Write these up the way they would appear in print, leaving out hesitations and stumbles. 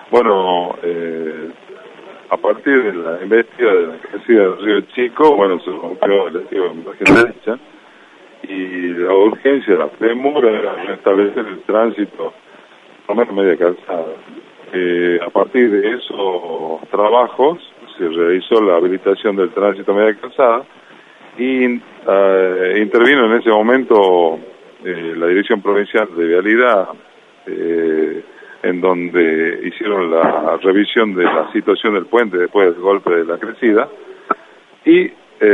Bueno, a partir de la embestida de la crecida del río Chico, bueno, se rompió el estribo de margen derecha y la urgencia, la premura era restablecer el tránsito, por lo menos media calzada. A partir de esos trabajos se realizó la habilitación del tránsito media calzada y intervino en ese momento la Dirección Provincial de Vialidad, en donde hicieron la revisión de la situación del puente después del golpe de la crecida y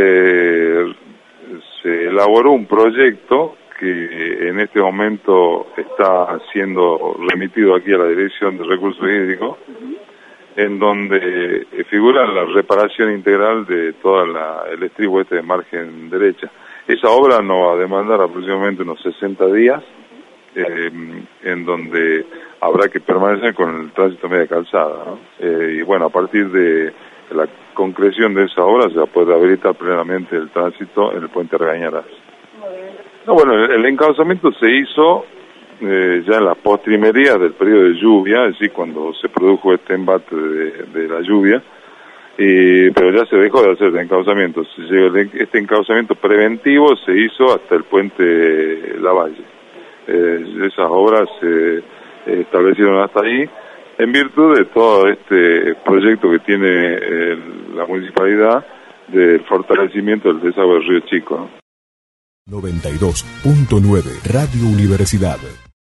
se elaboró un proyecto que en este momento está siendo remitido aquí a la Dirección de Recursos Hídricos, en donde figura la reparación integral de toda el estribo de margen derecha. Esa obra nos va a demandar aproximadamente unos 60 días, en donde habrá que permanecer con el tránsito media calzada, ¿no? Y bueno, a partir de la concreción de esa obra se va a poder habilitar plenamente el tránsito en el puente Argañarás. No, bueno, el encauzamiento se hizo ya en la postrimería del periodo de lluvia, es decir, cuando se produjo este embate de la lluvia, pero ya se dejó de hacer el encauzamiento. Este encauzamiento preventivo se hizo hasta el puente Lavalle. Esas obras se establecieron hasta ahí en virtud de todo este proyecto que tiene la municipalidad del fortalecimiento del desagüe del río Chico, ¿no? 92.9 Radio Universidad.